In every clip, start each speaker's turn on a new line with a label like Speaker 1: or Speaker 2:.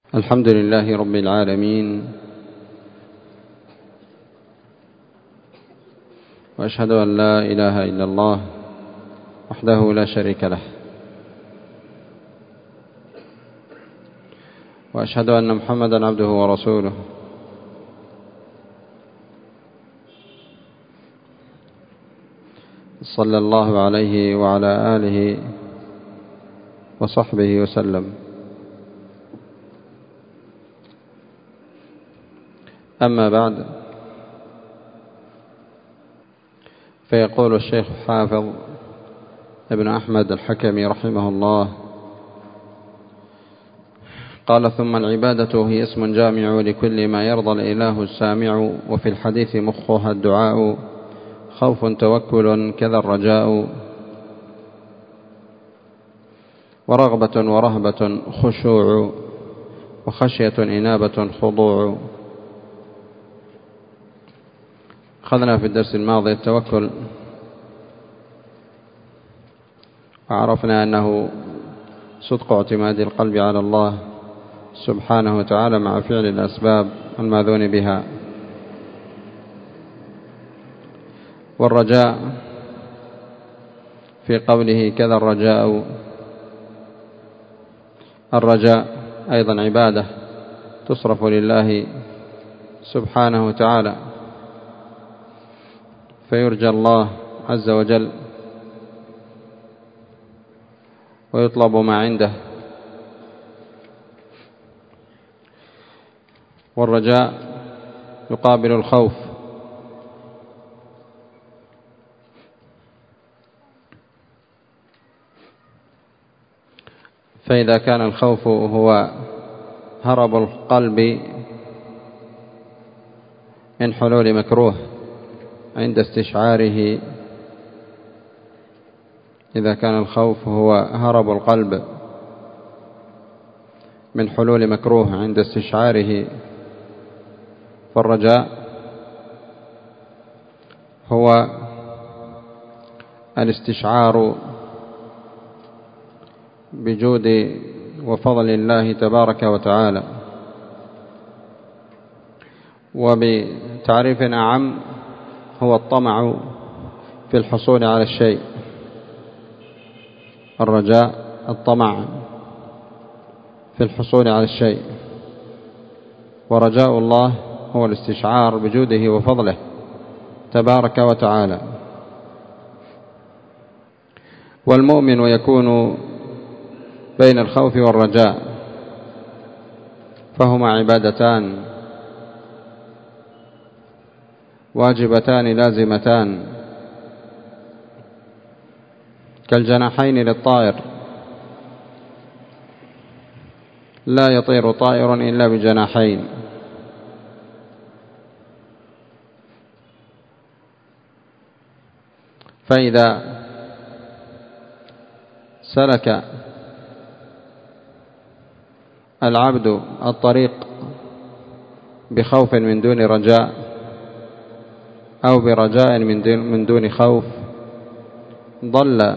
Speaker 1: الحمد لله رب العالمين، وأشهد أن لا إله إلا الله وحده لا شريك له، وأشهد أن محمدا عبده ورسوله. صلى الله عليه وعلى آله وصحبه وسلم. أما بعد، فيقول الشيخ حافظ ابن أحمد الحكمي رحمه الله قال: ثم العبادة هي اسم جامع لكل ما يرضى الإله السامع، وفي الحديث مخها الدعاء، خوف توكل كذا الرجاء، ورغبة ورهبة خشوع، وخشية إنابة خضوع. أخذنا في الدرس الماضي التوكل، وعرفنا أنه صدق اعتماد القلب على الله سبحانه وتعالى مع فعل الأسباب الماذون بها. والرجاء في قوله كذا الرجاء، الرجاء أيضا عبادة تصرف لله سبحانه وتعالى، فيرجى الله عز وجل ويطلب ما عنده. والرجاء يقابل الخوف، فإذا كان الخوف هو هرب القلب من حلول مكروه عند استشعاره، إذا كان الخوف هو هرب القلب من حلول مكروه عند استشعاره، فالرجاء هو الاستشعار بجود وفضل الله تبارك وتعالى. وبتعريف أعم هو الطمع في الحصول على الشيء. الرجاء الطمع في الحصول على الشيء، ورجاء الله هو الاستشعار بجوده وفضله تبارك وتعالى. والمؤمن يكون بين الخوف والرجاء، فهما عبادتان واجبتان لازمتان، كالجناحين للطائر، لا يطير طائر إلا بجناحين. فإذا سلك العبد الطريق بخوف من دون رجاء، أو برجاء من دون خوف، ضل.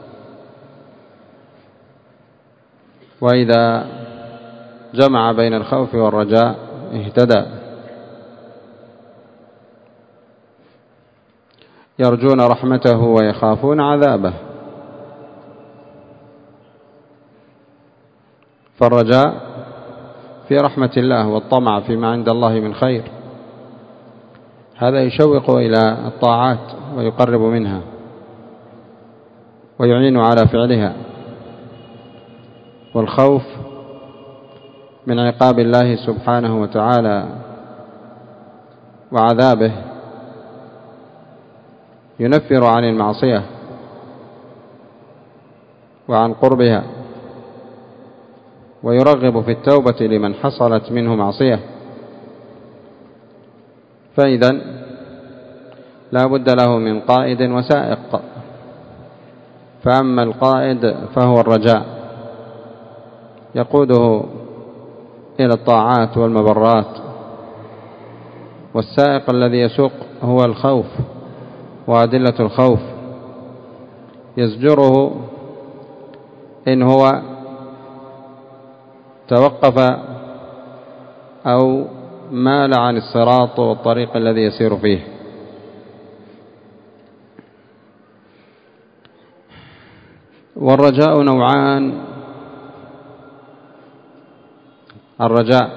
Speaker 1: وإذا جمع بين الخوف والرجاء اهتدى. يرجون رحمته ويخافون عذابه، فالرجاء في رحمة الله، والطمع فيما عند الله من خير، هذا يشوق إلى الطاعات ويقرب منها ويعين على فعلها. والخوف من عقاب الله سبحانه وتعالى وعذابه ينفر عن المعصية وعن قربها، ويرغب في التوبة لمن حصلت منه معصية. فإذا لا بد له من قائد وسائق، فأما القائد فهو الرجاء يقوده إلى الطاعات والمبرات، والسائق الذي يسوق هو الخوف وأدلة الخوف، يزجره إن هو توقف أو مال عن الصراط والطريق الذي يسير فيه. والرجاء نوعان: الرجاء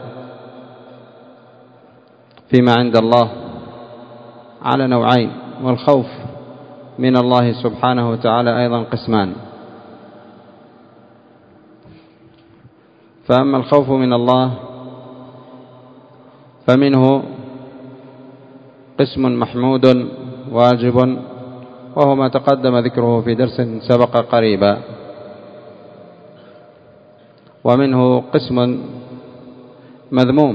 Speaker 1: فيما عند الله على نوعين، والخوف من الله سبحانه وتعالى أيضا قسمان. فأما الخوف من الله فمنه قسم محمود واجب، وهو ما تقدم ذكره في درس سبق قريبا. ومنه قسم مذموم،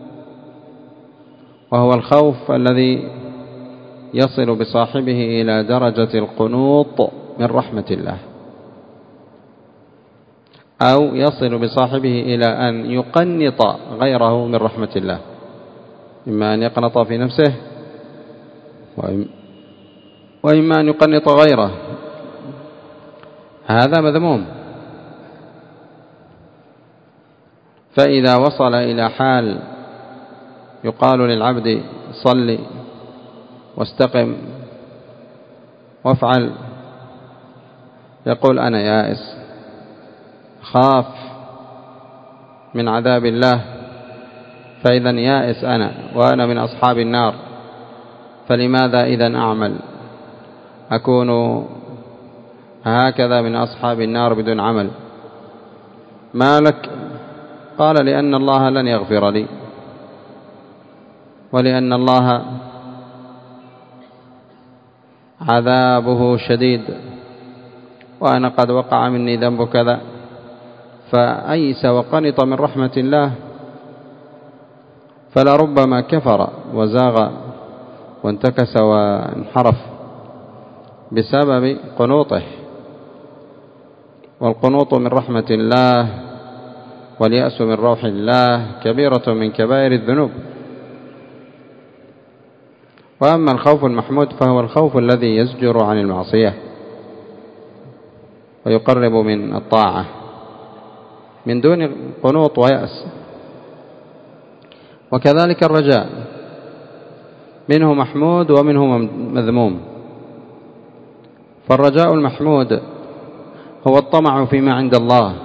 Speaker 1: وهو الخوف الذي يصل بصاحبه إلى درجة القنوط من رحمة الله، أو يصل بصاحبه إلى أن يقنط غيره من رحمة الله، إما أن يقنط في نفسه وإما أن يقنط غيره. هذا مذموم. فإذا وصل إلى حال يقال للعبد صل واستقم وافعل، يقول أنا يائس، خاف من عذاب الله، فإذا يائس أنا وأنا من أصحاب النار، فلماذا إذن أعمل؟ أكون هكذا من أصحاب النار بدون عمل. ما لك؟ قال لأن الله لن يغفر لي، ولأن الله عذابه شديد، وأنا قد وقع مني ذنب كذا. فأيس وقنط من رحمة الله، فلربما كفر وزاغ وانتكس وانحرف بسبب قنوطه. والقنوط من رحمة الله واليأس من روح الله كبيرة من كبائر الذنوب. وأما الخوف المحمود فهو الخوف الذي يزجر عن المعصية ويقرب من الطاعة من دون قنوط ويأس. وكذلك الرجاء منه محمود ومنه مذموم. فالرجاء المحمود هو الطمع فيما عند الله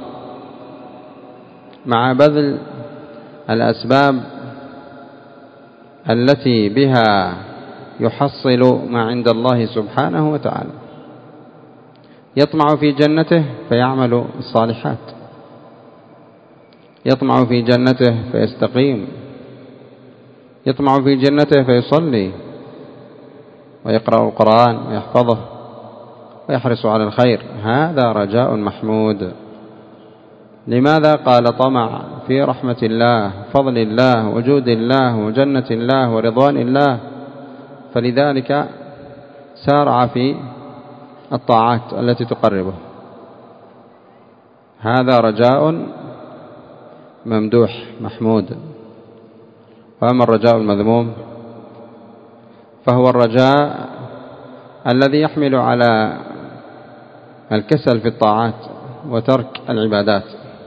Speaker 1: مع بذل الأسباب التي بها يحصل ما عند الله سبحانه وتعالى. يطمع في جنته فيعمل الصالحات، يطمع في جنته فيستقيم، يطمع في جنته فيصلي ويقرأ القرآن ويحفظه ويحرص على الخير. هذا رجاء محمود. لماذا؟ قال طمع في رحمة الله، فضل الله، وجود الله، وجنة الله، ورضوان الله، فلذلك سارع في الطاعات التي تقربه. هذا رجاء ممدوح محمود. وأما الرجاء المذموم فهو الرجاء الذي يحمل على الكسل في الطاعات وترك العبادات،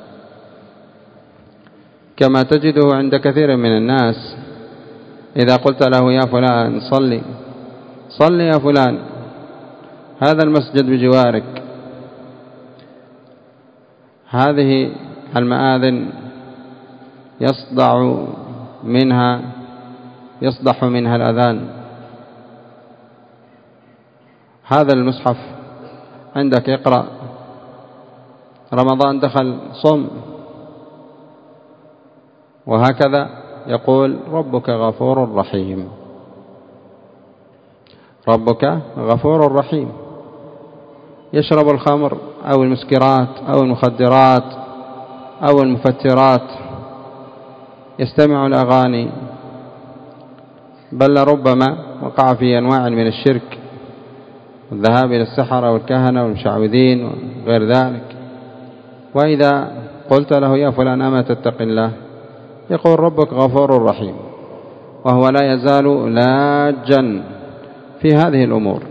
Speaker 1: كما تجده عند كثير من الناس. إذا قلت له يا فلان صلي، صلي يا فلان، هذا المسجد بجوارك، هذه المآذن يصدح منها الأذان، هذا المصحف عندك اقرأ، رمضان دخل صم، وهكذا يقول ربك غفور رحيم، ربك غفور رحيم. يشرب الخمر أو المسكرات أو المخدرات أو المفترات، يستمع الأغاني، بل ربما وقع في أنواع من الشرك والذهاب إلى السحرة والكهنة والمشعوذين وغير ذلك. وإذا قلت له يا فلان أما تتق الله، يقول ربك غفور رحيم، وهو لا يزال لاجا في هذه الأمور.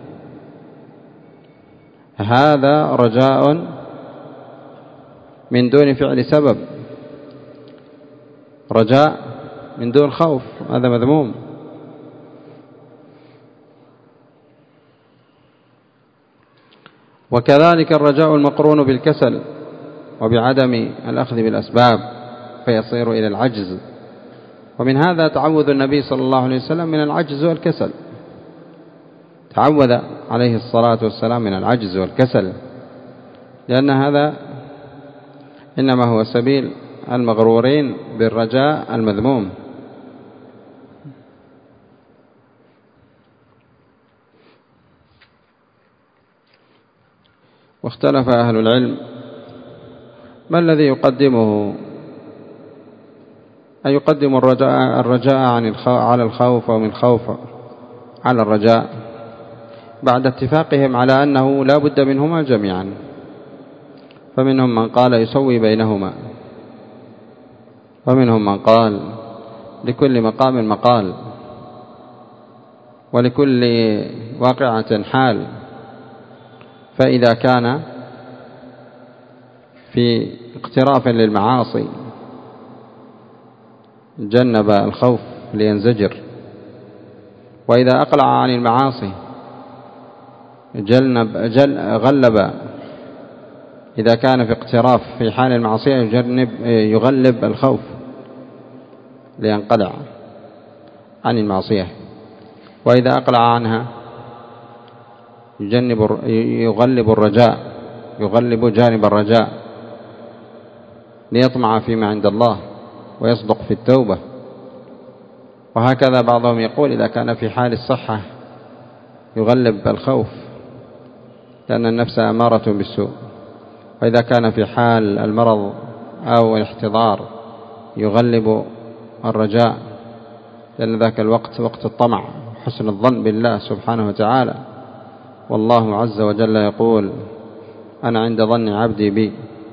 Speaker 1: هذا رجاء من دون فعل سبب. رجاء من دون خوف، هذا مذموم. وكذلك الرجاء المقرون بالكسل وبعدم الأخذ بالأسباب فيصير إلى العجز، ومن هذا تعوذ النبي صلى الله عليه وسلم من العجز والكسل، تعوذ عليه الصلاة والسلام من العجز والكسل، لأن هذا إنما هو سبيل المغرورين بالرجاء المذموم. واختلف أهل العلم ما الذي يقدمه، أن يقدم الرجاء على الخوف أو من الخوف على الرجاء، بعد اتفاقهم على أنه لا بد منهما جميعا. فمنهم من قال يسوي بينهما، ومنهم من قال لكل مقام مقال، ولكل واقعة حال. فإذا كان في اقتراف للمعاصي جنب الخوف لينزجر، وإذا أقلع عن المعاصي غلب، إذا كان في اقتراف في حال المعصية يغلب الخوف لينقلع عن المعصية، وإذا أقلع عنها يغلب الرجاء، يغلب جانب الرجاء ليطمع فيما عند الله ويصدق في التوبة. وهكذا بعضهم يقول إذا كان في حال الصحة يغلب الخوف لأن النفس أمارة بالسوء، وإذا كان في حال المرض أو الاحتضار يغلب الرجاء لأن ذاك الوقت وقت الطمع حسن الظن بالله سبحانه وتعالى. والله عز وجل يقول أنا عند ظن عبدي بي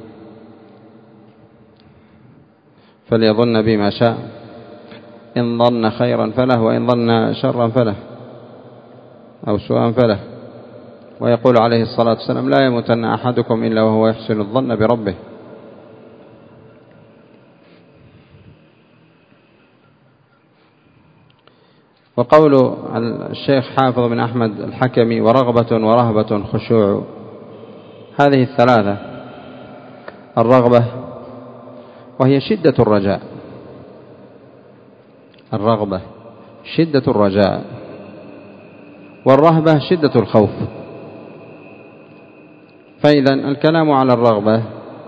Speaker 1: فليظن بي ما شاء، إن ظن خيرا فله وإن ظن شرا فله أو سوءا فله. ويقول عليه الصلاة والسلام لا يموتن أحدكم إلا وهو يحسن الظن بربه. وقول الشيخ حافظ بن أحمد الحكمي ورغبة ورهبة خشوع، هذه الثلاثة، الرغبة وهي شدة الرجاء، الرغبة شدة الرجاء، والرهبة شدة الخوف. فإذا الكلام على الرغبة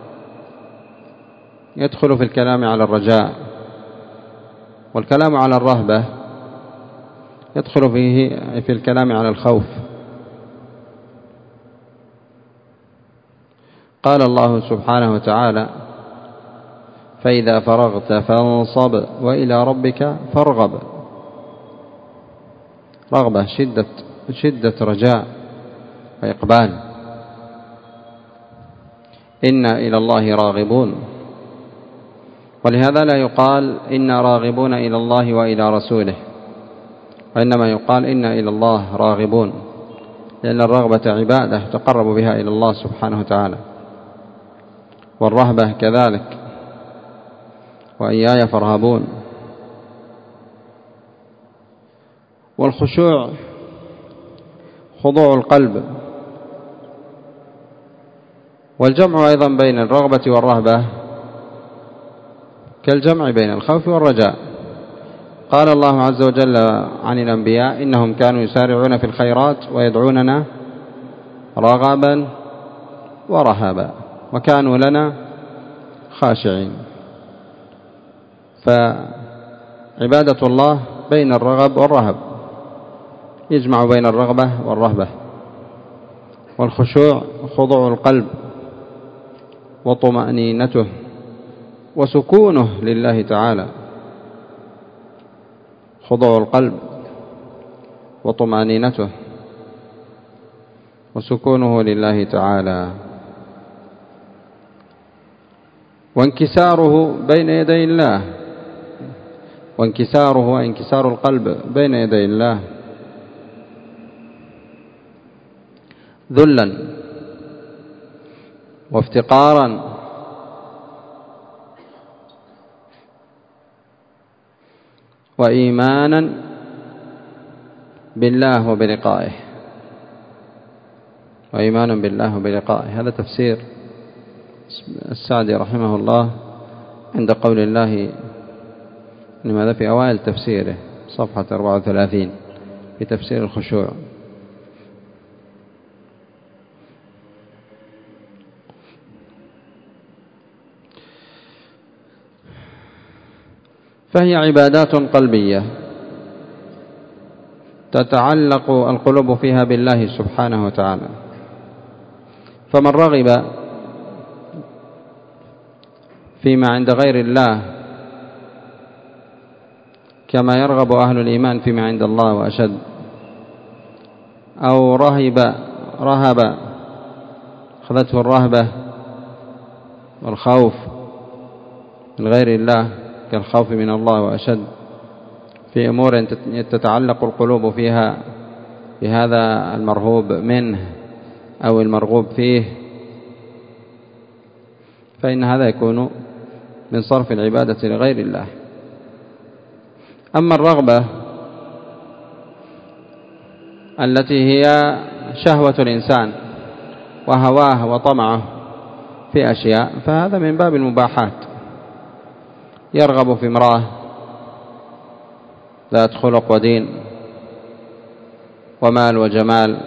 Speaker 1: يدخل في الكلام على الرجاء، والكلام على الرهبة يدخل فيه في الكلام على الخوف. قال الله سبحانه وتعالى فإذا فرغت فانصب وإلى ربك فارغب. رغبة شدة رجاء وإقبال. إنا إلى الله راغبون، ولهذا لا يقال إنا راغبون إلى الله وإلى رسوله، وإنما يقال إنا إلى الله راغبون، لأن الرغبة عبادة تقرب بها إلى الله سبحانه وتعالى، والرهبة كذلك، وإياي فارهبون. والخشوع خضوع القلب. والجمع أيضا بين الرغبة والرهبة كالجمع بين الخوف والرجاء. قال الله عز وجل عن الأنبياء إنهم كانوا يسارعون في الخيرات ويدعوننا رغبا ورهبا وكانوا لنا خاشعين. فعبادة الله بين الرغب والرهب، يجمع بين الرغبة والرهبة. والخشوع خضوع القلب وطمأنينته وسكونه لله تعالى. خضوع القلب وطمأنينته وسكونه لله تعالى، وانكساره بين يدي الله، وانكساره وانكسار القلب بين يدي الله ذلا وافتقارا وإيمانا بالله وبلقائه. وإيمانا بالله وبلقائه، هذا تفسير السعدي رحمه الله عند قول الله، لماذا في أوائل تفسيره صفحة 34 في تفسير الخشوع. فهي عبادات قلبية تتعلق القلوب فيها بالله سبحانه وتعالى. فمن رغب فيما عند غير الله كما يرغب أهل الإيمان فيما عند الله وأشد، أو رهب أخذته الرهبة والخوف من غير الله كالخوف من الله وأشد في أمور تتعلق القلوب فيها بهذا المرهوب منه أو المرغوب فيه، فإن هذا يكون من صرف العبادة لغير الله. أما الرغبة التي هي شهوة الإنسان وهواه وطمعه في أشياء، فهذا من باب المباحات. يرغب في امرأة ذات خلق ودين ومال وجمال،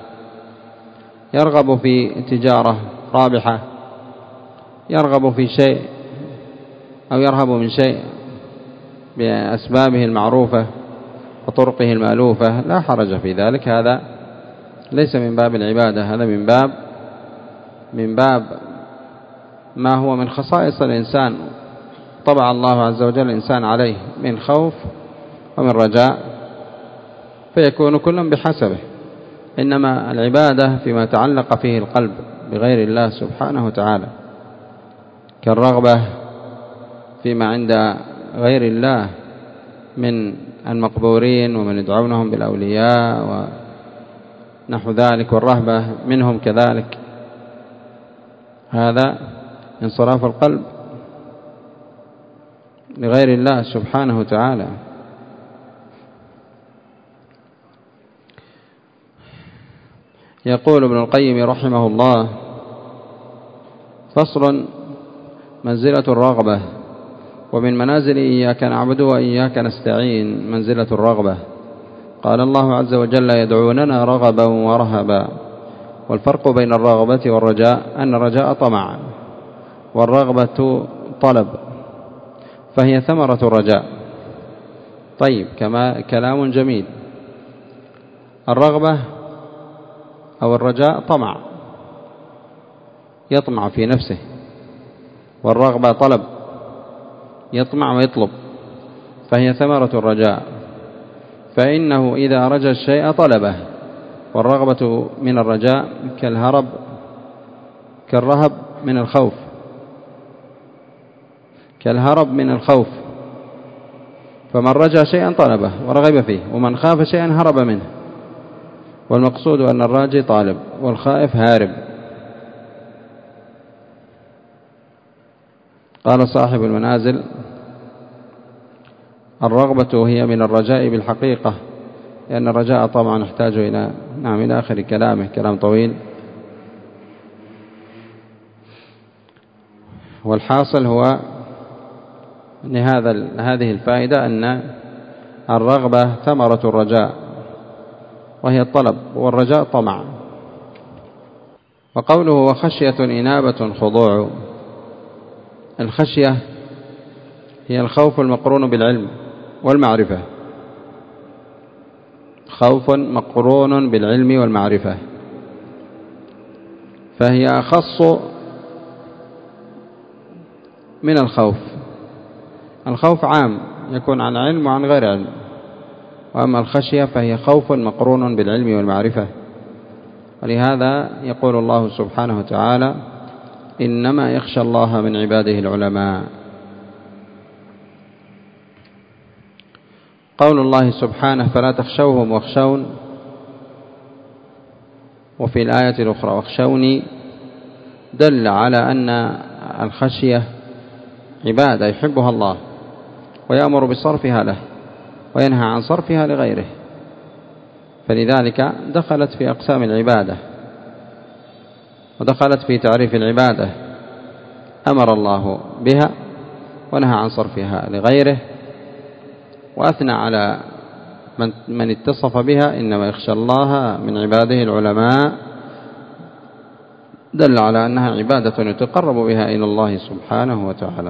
Speaker 1: يرغب في تجارة رابحة، يرغب في شيء أو يرهب من شيء بأسبابه المعروفة وطرقه المألوفة، لا حرج في ذلك. هذا ليس من باب العبادة، هذا من باب ما هو من خصائص الإنسان طبع الله عز وجل الإنسان عليه من خوف ومن رجاء، فيكون كل بحسبه. إنما العبادة فيما تعلق فيه القلب بغير الله سبحانه وتعالى، كالرغبة فيما عند غير الله من المقبورين ومن يدعونهم بالأولياء ونحو ذلك، والرهبة منهم كذلك، هذا انصراف القلب لغير الله سبحانه وتعالى. يقول ابن القيم رحمه الله: فصل: منزلة الرغبة. ومن منازل إياك نعبد وإياك نستعين منزلة الرغبة. قال الله عز وجل: يدعوننا رغبا ورهبا. والفرق بين الرغبة والرجاء أن الرجاء طمع والرغبة طلب، فهي ثمرة الرجاء. طيب، كلام جميل. الرغبة أو الرجاء طمع، يطمع في نفسه، والرغبة طلب، يطمع ويطلب، فهي ثمرة الرجاء. فإنه إذا رجى الشيء طلبه، والرغبة من الرجاء كالرهب من الخوف. فمن رجى شيئا طلبه ورغب فيه، ومن خاف شيئا هرب منه. والمقصود أن الراجي طالب والخائف هارب. قال صاحب المنازل: الرغبة هي من الرجاء بالحقيقة، لأن الرجاء طبعا نحتاج إلى آخر كلامه، كلام طويل. والحاصل هو هذه الفائدة أن الرغبة ثمرة الرجاء، وهي الطلب، والرجاء طمع. وقوله: وخشية إنابة خضوع. الخشية هي الخوف المقرون بالعلم والمعرفة، خوف مقرون بالعلم والمعرفة، فهي أخص من الخوف. الخوف عام، يكون عن علم وعن غير علم، وأما الخشية فهي خوف مقرون بالعلم والمعرفة. ولهذا يقول الله سبحانه وتعالى: إنما يخشى الله من عباده العلماء. قول الله سبحانه: فلا تخشوهم واخشون، وفي الآية الأخرى: واخشوني، دل على أن الخشية عبادة يحبها الله ويأمر بصرفها له. وينهى عن صرفها لغيره، فلذلك دخلت في أقسام العبادة ودخلت في تعريف العبادة، أمر الله بها ونهى عن صرفها لغيره، وأثنى على من اتصف بها إنما يخشى الله من عباده العلماء، دل على أنها عبادة يتقرب بها إلى الله سبحانه وتعالى.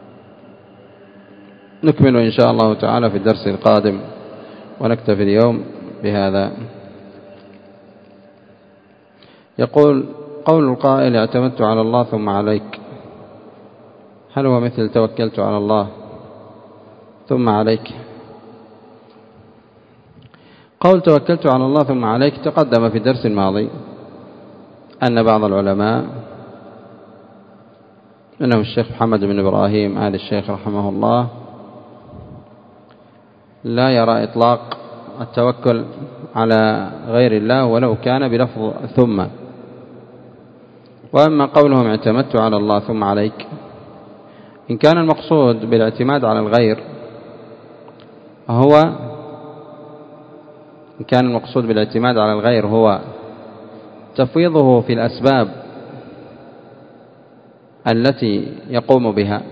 Speaker 1: نكمل إن شاء الله تعالى في الدرس القادم، ونكتفي اليوم بهذا. يقول: قول القائل اعتمدت على الله ثم عليك، هل هو مثل توكلت على الله ثم عليك؟ قول توكلت على الله ثم عليك تقدم في الدرس الماضي أن بعض العلماء، إنه الشيخ محمد بن إبراهيم آل الشيخ رحمه الله، لا يرى إطلاق التوكل على غير الله ولو كان بلفظ ثم. وأما قولهم اعتمدت على الله ثم عليك، إن كان المقصود بالاعتماد على الغير هو تفويضه في الأسباب التي يقوم بها،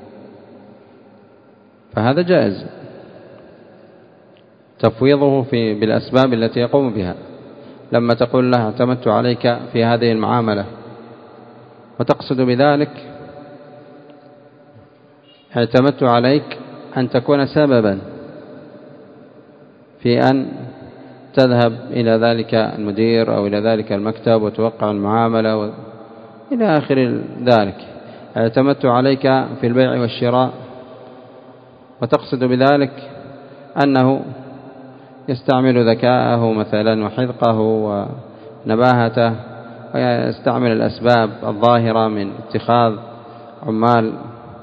Speaker 1: فهذا جائز، تفويضه بالأسباب التي يقوم بها. لما تقول له اعتمدت عليك في هذه المعاملة، وتقصد بذلك اعتمدت عليك أن تكون سببا في أن تذهب إلى ذلك المدير أو إلى ذلك المكتب وتوقع المعاملة إلى آخر ذلك. اعتمدت عليك في البيع والشراء، وتقصد بذلك أنه يستعمل ذكاءه مثلا وحذقه ونباهته، ويستعمل الأسباب الظاهرة من اتخاذ عمال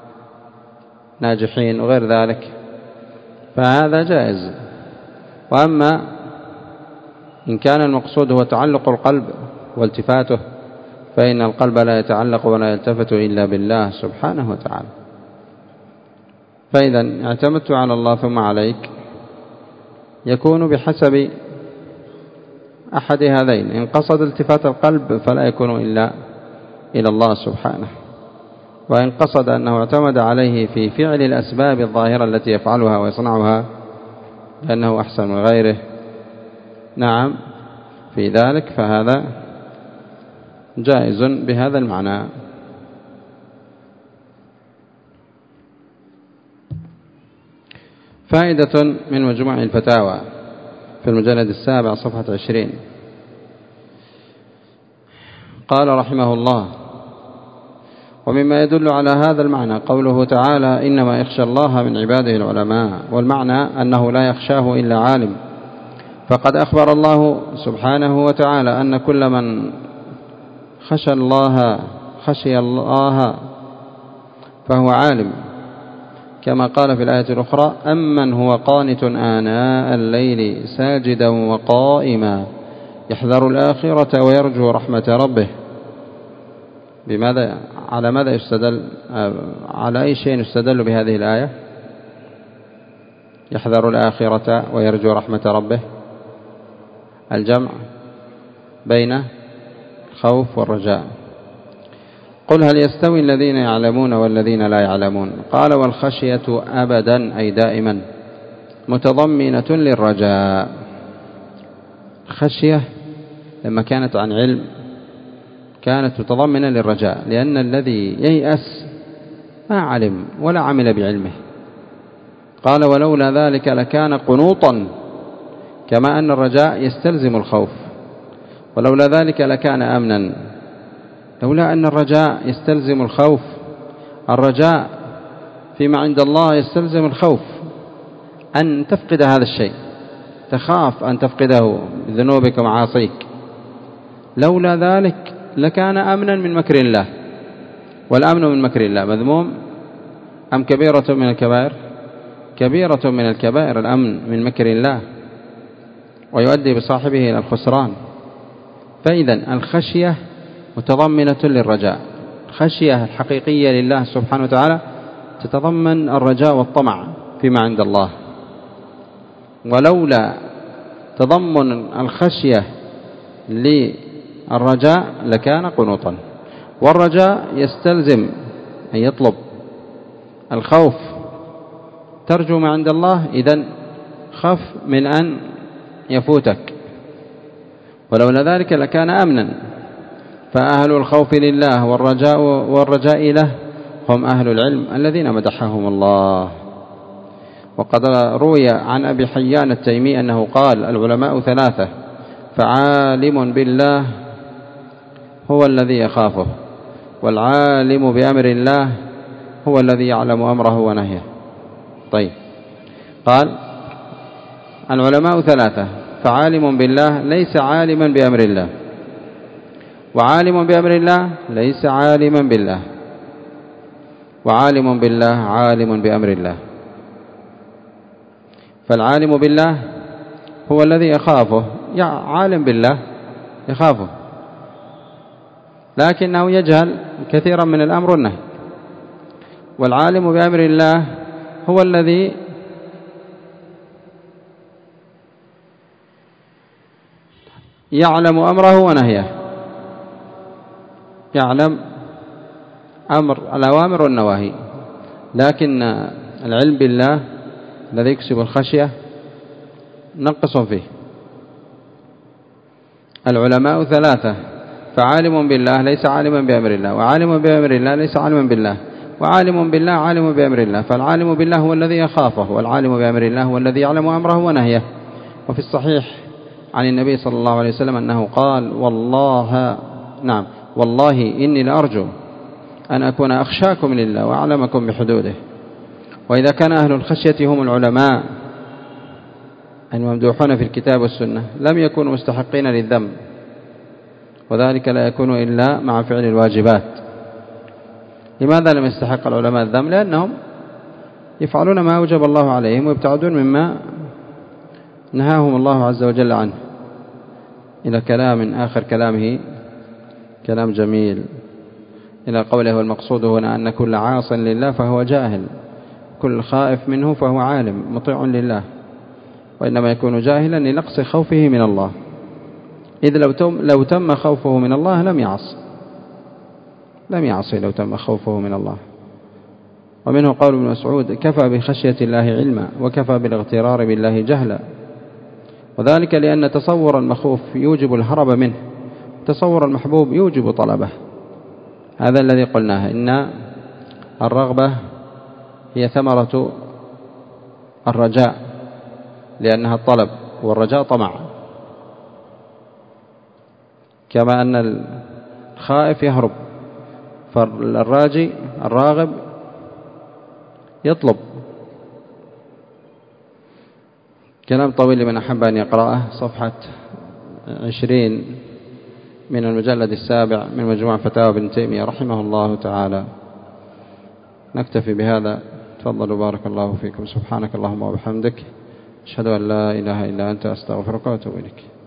Speaker 1: ناجحين وغير ذلك، فهذا جائز. وأما إن كان المقصود هو تعلق القلب والتفاته، فإن القلب لا يتعلق ولا يلتفت إلا بالله سبحانه وتعالى. فإذا اعتمدت على الله ثم عليك يكون بحسب أحد هذين: إن قصد التفات القلب فلا يكون إلا إلى الله سبحانه، وإن قصد أنه اعتمد عليه في فعل الأسباب الظاهرة التي يفعلها ويصنعها لأنه أحسن من غيره، نعم، في ذلك فهذا جائز بهذا المعنى. فائدة من مجموع الفتاوى في المجلد 7 صفحة 20. قال رحمه الله: ومما يدل على هذا المعنى قوله تعالى: إنما يخشى الله من عباده العلماء، والمعنى أنه لا يخشاه إلا عالم، فقد أخبر الله سبحانه وتعالى أن كل من خشي الله فهو عالم، كما قال في الآية الأخرى: أمن هو قانت آناء الليل ساجدا وقائما يحذر الآخرة ويرجو رحمة ربه. بماذا على ماذا يستدل؟ على أي شيء يستدل بهذه الآية؟ يحذر الآخرة ويرجو رحمة ربه، الجمع بين الخوف والرجاء. قل هل يستوي الذين يعلمون والذين لا يعلمون؟ قال: والخشية أبدا أي دائما متضمنة للرجاء. خشية لما كانت عن علم كانت متضمنة للرجاء، لأن الذي ييأس ما علم ولا عمل بعلمه. قال: ولولا ذلك لكان قنوطا، كما أن الرجاء يستلزم الخوف، ولولا ذلك لكان أمنا. لولا أن الرجاء يستلزم الخوف، الرجاء فيما عند الله يستلزم الخوف أن تفقد هذا الشيء، تخاف أن تفقده بذنوبك ومعاصيك. لولا ذلك لكان أمنا من مكر الله، والأمن من مكر الله مذموم أم كبيرة من الكبائر؟ كبيرة من الكبائر الأمن من مكر الله، ويؤدي بصاحبه إلى الخسران. فإذا الخشية متضمنة للرجاء، الخشية الحقيقية لله سبحانه وتعالى تتضمن الرجاء والطمع فيما عند الله. ولولا تضمن الخشية للرجاء لكان قنوطا. والرجاء يستلزم أن يطلب الخوف، ترجو ما عند الله، إذن خف من أن يفوتك، ولولا ذلك لكان أمنا. فأهل الخوف لله والرجاء له هم أهل العلم الذين مدحهم الله. وقد روي عن أبي حيان التيمي أنه قال: العلماء ثلاثة، فعالم بالله هو الذي يخافه، والعالم بأمر الله هو الذي يعلم أمره ونهيه. طيب، قال: العلماء ثلاثة، فعالم بالله ليس عالما بأمر الله، وعالم بأمر الله ليس عالما بالله، وعالم بالله عالم بأمر الله. فالعالم بالله هو الذي يخافه، عالم بالله يخافه، لكنه يجهل كثيرا من الأمر والنهي. والعالم بأمر الله هو الذي يعلم أمره ونهيه، يعلم أمر الأوامر والنواهي. لكن العلم بالله الذي يكسب الخشية نقص فيه. العلماء ثلاثة، فعالم بالله ليس عالما بأمر الله، وعالم بأمر الله ليس عالما بالله، وعالم بالله عالم بأمر الله. فالعالم بالله هو الذي يخافه، والعالم بأمر الله هو الذي يعلم أمره ونهيه. وفي الصحيح عن النبي صلى الله عليه وسلم أنه قال: والله إني لأرجو أن أكون أخشاكم لله وأعلمكم بحدوده. وإذا كان أهل الخشية هم العلماء الممدوحون في الكتاب والسنة لم يكونوا مستحقين للذم، وذلك لا يكون إلا مع فعل الواجبات. لماذا لم يستحق العلماء الذم؟ لأنهم يفعلون ما أوجب الله عليهم ويبتعدون مما نهاهم الله عز وجل عنه. إلى كلام آخر كلامه كلام جميل، إلى قوله: والمقصود هنا أن كل عاص لله فهو جاهل، كل خائف منه فهو عالم مطيع لله، وإنما يكون جاهلا لنقص خوفه من الله، إذ لو تم خوفه من الله لم يعصي لو تم خوفه من الله. ومنه قول ابن مسعود: كفى بخشية الله علما، وكفى بالاغترار بالله جهلا. وذلك لأن تصور المخوف يوجب الهرب منه، تصور المحبوب يوجب طلبه. هذا الذي قلناه، إن الرغبة هي ثمرة الرجاء لأنها الطلب، والرجاء طمع. كما أن الخائف يهرب، فالراجي الراغب يطلب. كلام طويل لمن أحب أن يقرأه، صفحة 20 من المجلد 7 من مجموع فتاوى ابن تيمية رحمه الله تعالى. نكتفي بهذا. تفضلوا بارك الله فيكم. سبحانك اللهم وبحمدك، أشهد أن لا إله إلا أنت، أستغفرك وأتوب إليك.